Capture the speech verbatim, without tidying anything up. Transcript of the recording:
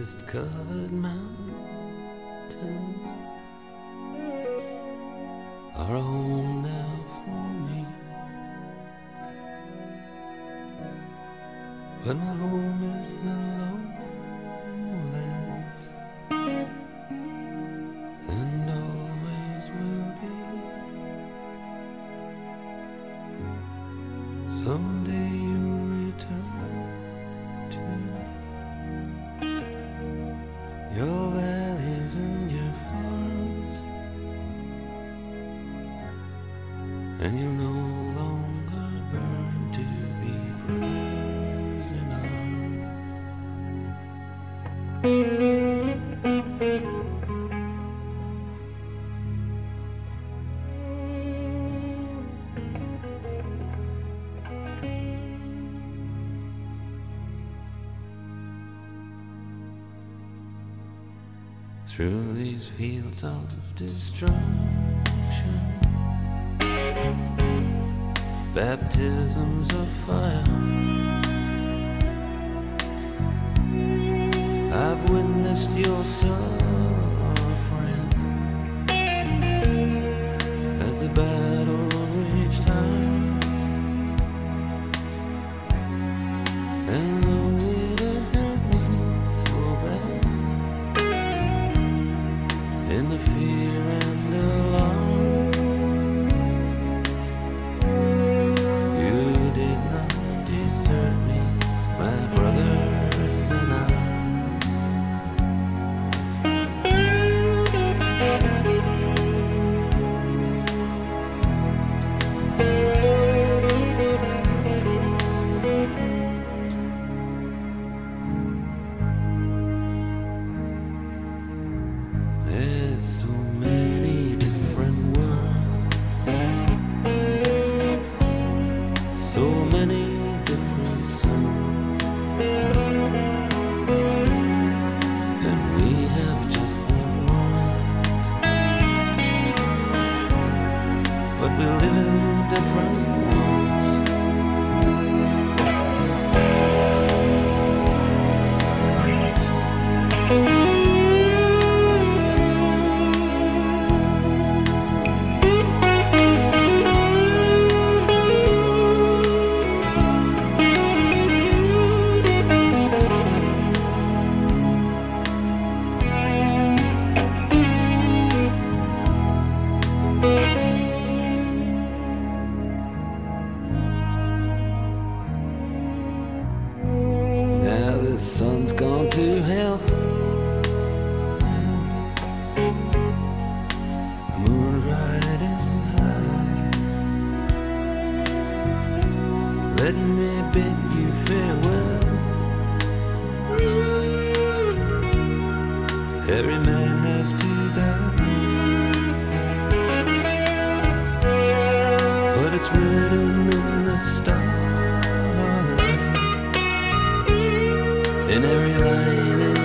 mist-covered mountains are a home now for me. But my home is the lowlands, and always will be. Someday you'll return to your valleys and your farms, and you'll no longer burn to be brothers in arms. Through these fields of destruction, baptisms of fire, I've witnessed your suffering as the battle reached high. And though it hurt me so bad, in the fear and alarm, you did not desert me, my brothers in arms. There's so many different worlds, so many different suns, and we have just one world, but we live in different ones. Now the sun's gone to hell, and the moon's riding high. Let me bid you farewell. Every man has to die, but it's written in the stars, in every line